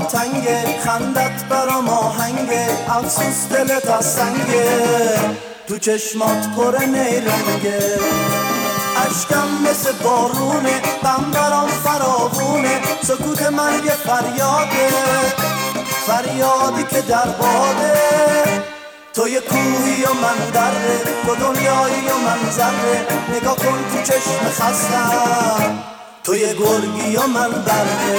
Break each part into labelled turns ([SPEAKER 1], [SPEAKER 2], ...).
[SPEAKER 1] برات تنگه، خندت برام آهنگه، افسوس دلت از سنگه، تو چشمات پر نیرنگه، اشکم مثل بارونه، غم برام فراوونه، سکوت من یه فریاده، فریادی که در باده، تو یه کوهی و من دره، تو دنیایی و من ذره، نگاه کن تو چشم خستم، تو یه گرگی و من بره.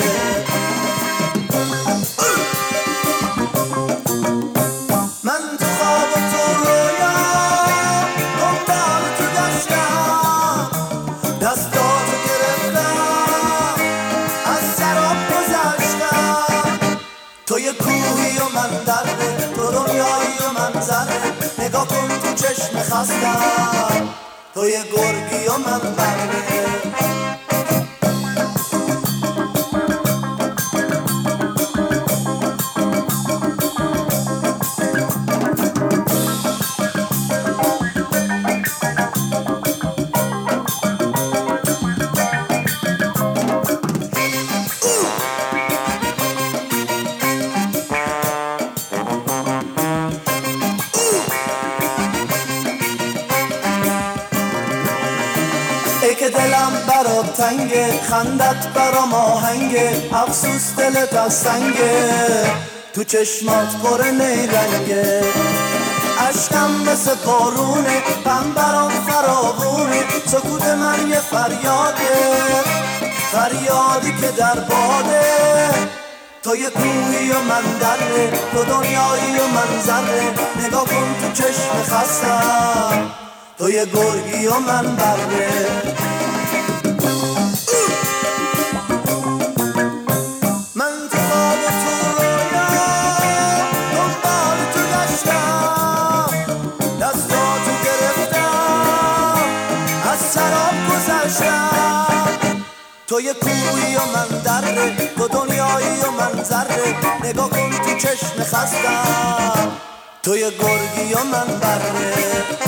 [SPEAKER 1] من تو خواب و تو رویا دنبال تو گشتم، دستاتو گرفتم از سراب گذشتم، تو یه کوهی و من دره، تو دنیایی و من ذره، نگاه کن تو چشم خستم، تو یه گرگی و من بره. ای که دلم برات تنگه، خندت برام آهنگه، افسوس دلت از سنگه، تو چشمات پر نیرنگه، اشکم مثل بارونه، غم برام فراوونه، سکوت من یه فریاده، فریادی که در باده، تو یه کوهی و من دره، تو دنیایی و من ذره، نگاه کن تو چشم خستم، تو یه گرگی و من بره. من تو خواب و تو رویا دنبال تو گشتم، دستاتو گرفتم از سراب گذشتم، تو یه کوهی و من دره، تو دنیایی و من ذره، نگاه کن تو چشم خستم، تو یه گرگی و من بره.